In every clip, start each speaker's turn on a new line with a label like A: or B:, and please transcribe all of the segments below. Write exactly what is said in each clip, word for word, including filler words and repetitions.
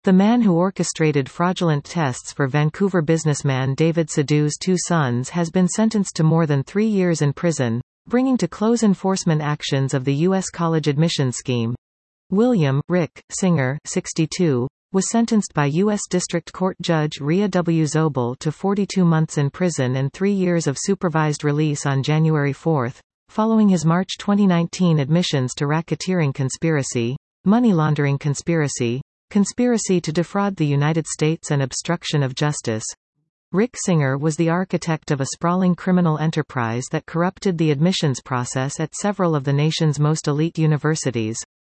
A: The man who orchestrated fraudulent tests for Vancouver businessman David Sidhu's two sons has been sentenced to more than three years in prison, bringing to close enforcement actions of the U S college admissions scheme. William Rick Singer, sixty-two, was sentenced by U S District Court Judge Rhea W. Zobel to forty-two months in prison and three years of supervised release on January fourth, following his March twenty nineteen admissions to racketeering conspiracy, money laundering conspiracy, conspiracy to defraud the United States and obstruction of justice. Rick Singer was the architect of a sprawling criminal enterprise that corrupted the admissions process at several of the nation's most elite universities.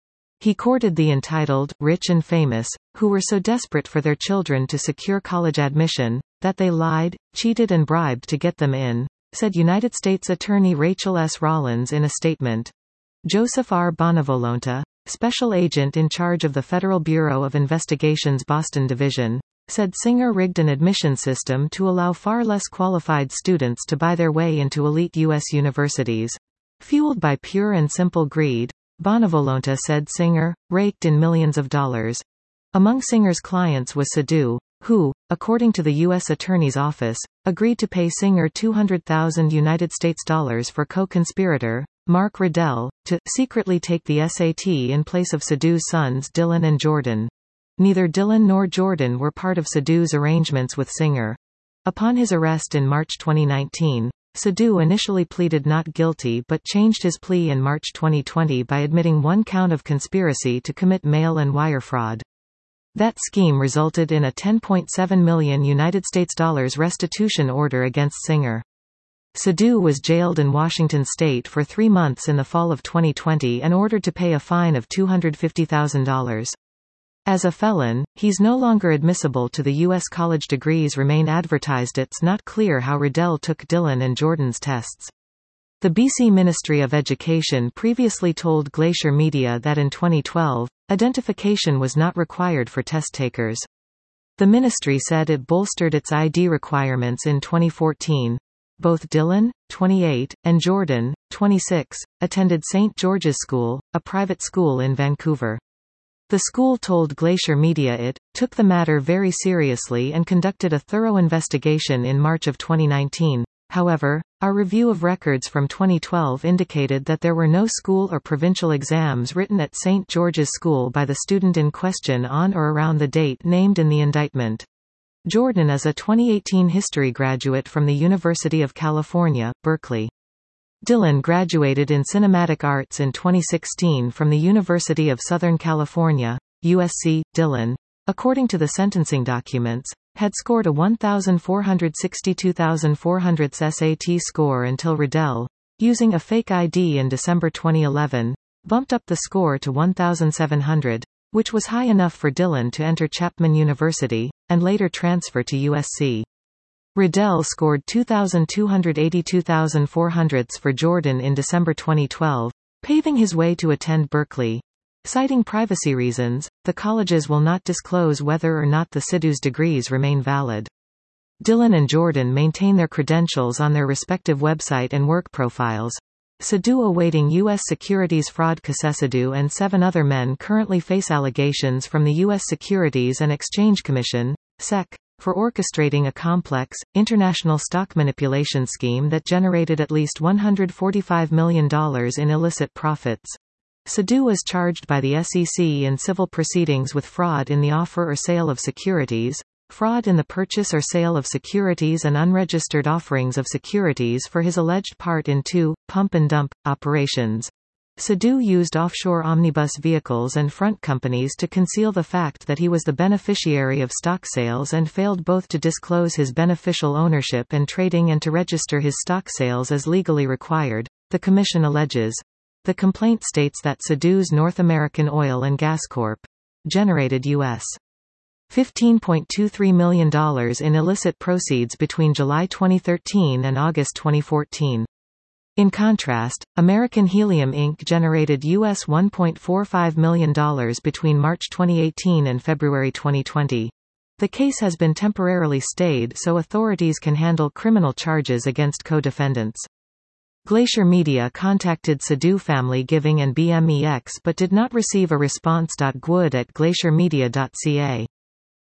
A: He courted the entitled, rich and famous, who were so desperate for their children to secure college admission, that they lied, cheated and bribed to get them in, said United States Attorney Rachel S. Rollins in a statement. Joseph R. Bonavolonta, special agent in charge of the Federal Bureau of Investigation's Boston Division, said Singer rigged an admission system to allow far less qualified students to buy their way into elite U S universities. Fueled by pure and simple greed, Bonavolonta said Singer raked in millions of dollars. Among Singer's clients was Sidhu, who, according to the U S Attorney's Office, agreed to pay Singer two hundred thousand United States dollars for co-conspirator, Mark Riddell, to secretly take the S A T in place of Sidhu's sons Dylan and Jordan. Neither Dylan nor Jordan were part of Sidhu's arrangements with Singer. Upon his arrest in March twenty nineteen, Sidhu initially pleaded not guilty but changed his plea in March twenty twenty by admitting one count of conspiracy to commit mail and wire fraud. That scheme resulted in a ten point seven million United States dollars restitution order against Singer. Sidhu was jailed in Washington state for three months in the fall of twenty twenty and ordered to pay a fine of two hundred fifty thousand dollars. As a felon, he's no longer admissible to the U S college degrees remain advertised. It's not clear how Riddell took Dylan and Jordan's tests. The B C Ministry of Education previously told Glacier Media that in twenty twelve, identification was not required for test takers. The ministry said it bolstered its I D requirements in twenty fourteen. Both Dylan, twenty-eight, and Jordan, twenty-six, attended Saint George's School, a private school in Vancouver. The school told Glacier Media it took the matter very seriously and conducted a thorough investigation in March of twenty nineteen. However, our review of records from twenty twelve indicated that there were no school or provincial exams written at Saint George's School by the student in question on or around the date named in the indictment. Jordan is a twenty eighteen history graduate from the University of California, Berkeley. Dylan graduated in cinematic arts in twenty sixteen from the University of Southern California, U S C. Dylan, according to the sentencing documents, had scored a one thousand four hundred sixty-two thousand four hundred S A T score until Riddell, using a fake I D in December twenty eleven, bumped up the score to one thousand seven hundred, which was high enough for Dylan to enter Chapman University, and later transfer to U S C. Riddell scored two thousand two hundred eighty-two thousand four hundred for Jordan in December twenty twelve, paving his way to attend Berkeley. Citing privacy reasons, the colleges will not disclose whether or not the Sidhu's degrees remain valid. Dylan and Jordan maintain their credentials on their respective website and work profiles. Sidhu awaiting U S securities fraud. Sidhu and seven other men currently face allegations from the U S Securities and Exchange Commission, S E C, for orchestrating a complex, international stock manipulation scheme that generated at least one hundred forty-five million dollars in illicit profits. Sidhu is charged by the S E C in civil proceedings with fraud in the offer or sale of securities, fraud in the purchase or sale of securities and unregistered offerings of securities for his alleged part in two pump and dump operations. Sidhu used offshore omnibus vehicles and front companies to conceal the fact that he was the beneficiary of stock sales and failed both to disclose his beneficial ownership and trading and to register his stock sales as legally required, the commission alleges. The complaint states that Sidhu's North American Oil and Gas Corporation generated U S fifteen point two three million dollars in illicit proceeds between July twenty thirteen and August twenty fourteen. In contrast, American Helium Incorporated generated U S one point four five million dollars between March twenty eighteen and February twenty twenty. The case has been temporarily stayed so authorities can handle criminal charges against co-defendants. Glacier Media contacted Sidhu Family Giving and B M E X but did not receive a response. Good at glacier media dot c a